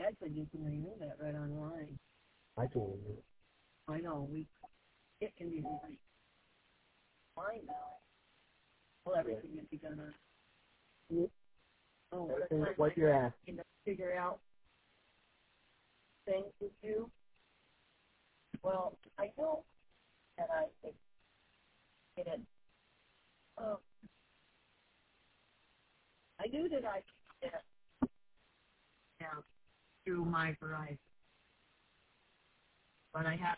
Dad said you can renew that right online. I can renew it. I know, it can be renewed online now. Well, everything can be done on. Oh, what you're asking. To figure out things with you. Well, I know that I think it. I knew that I could get it through my Verizon, but I have